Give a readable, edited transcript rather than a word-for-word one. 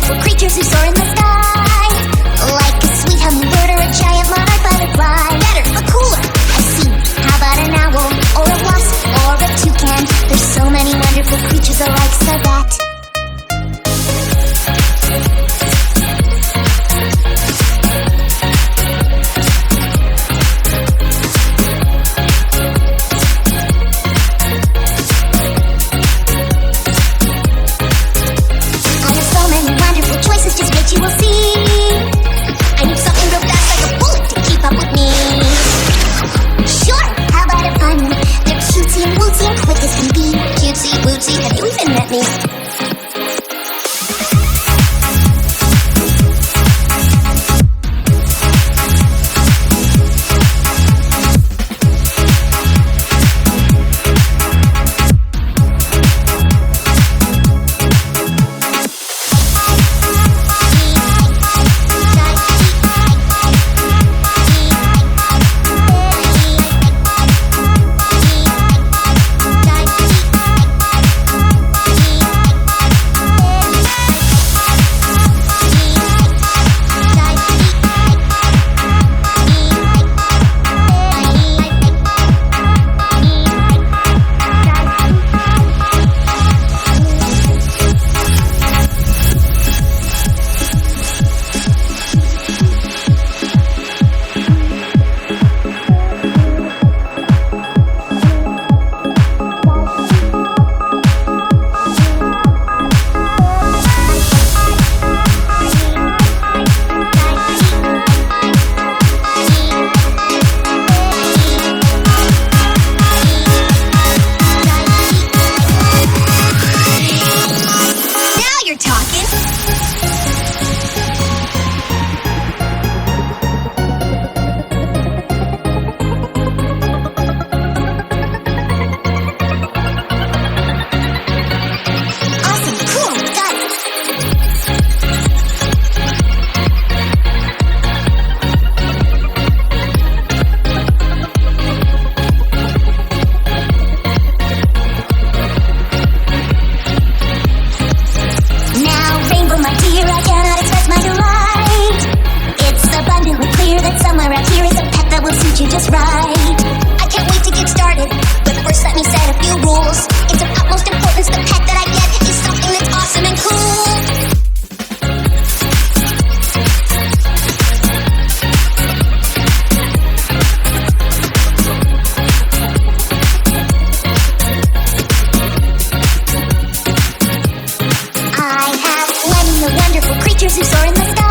wonderful creatures who soar in the sky, like a sweet hummingbird or a giant monarch butterfly. Better, but cooler. I've seen. How about an owl or a wasp or a toucan? There's so many wonderful creatures alike, so that you will see. I need something real fast like a bullet to keep up with me. Sure, how about a fun? They're cutesy and wootsy and quick as can be. Cutesy, wootsy, have you even met me? Somewhere out here is a pet that will suit you just right. I can't wait to get started, but first let me set a few rules. It's of utmost importance the pet that I get is something that's awesome and cool. I have many wonderful creatures who soar in the sky.